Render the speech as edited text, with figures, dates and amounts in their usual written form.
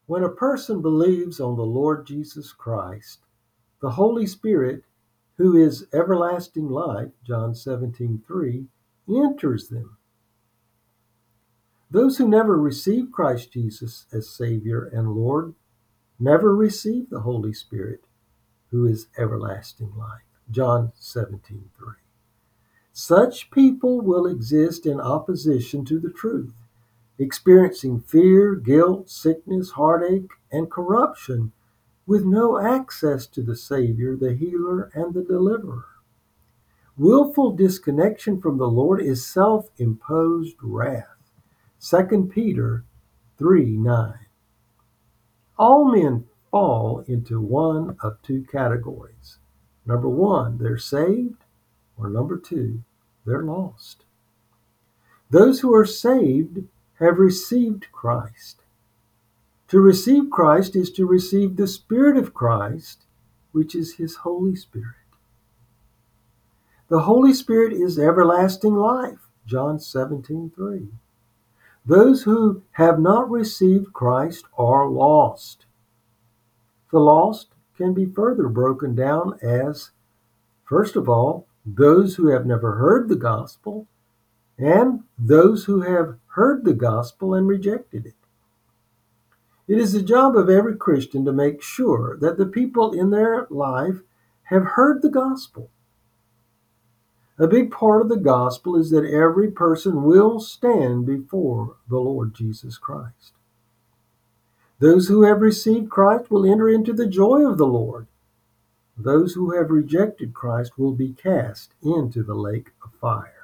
When a person believes on the Lord Jesus Christ, the Holy Spirit, who is everlasting life, John 17:3, enters them. Those who never receive Christ Jesus as Savior and Lord never receive the Holy Spirit, who is everlasting life, John 17:3. Such people will exist in opposition to the truth, experiencing fear, guilt, sickness, heartache, and corruption, with no access to the Savior, the healer, and the deliverer. Willful disconnection from the Lord is self-imposed wrath. 2 Peter 3:9. All men fall into one of two categories. Number one, they're saved, or number two, they're lost. Those who are saved have received Christ. To receive Christ is to receive the Spirit of Christ, which is His Holy Spirit. The Holy Spirit is everlasting life, John 17:3. Those who have not received Christ are lost. The lost can be further broken down as, first of all, those who have never heard the gospel, and those who have heard the gospel and rejected it. It is the job of every Christian to make sure that the people in their life have heard the gospel. A big part of the gospel is that every person will stand before the Lord Jesus Christ. Those who have received Christ will enter into the joy of the Lord. Those who have rejected Christ will be cast into the lake of fire.